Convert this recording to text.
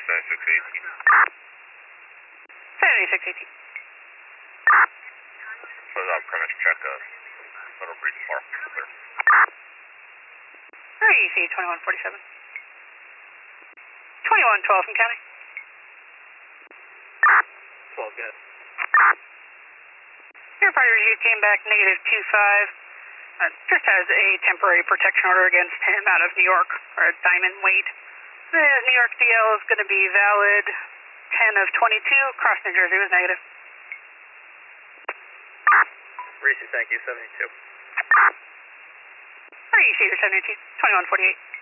7618. So I'm premise check Little Breeze Park. Clear. REC 2147. 2112 from county. 12, good. Your party review came back negative 25. Just has a temporary protection order against him out of New York, or Diamond Wade. His New York DL is going to be valid 10 of 22. Cross New Jersey was negative. Reese, thank you, 72. REC 72, 2148.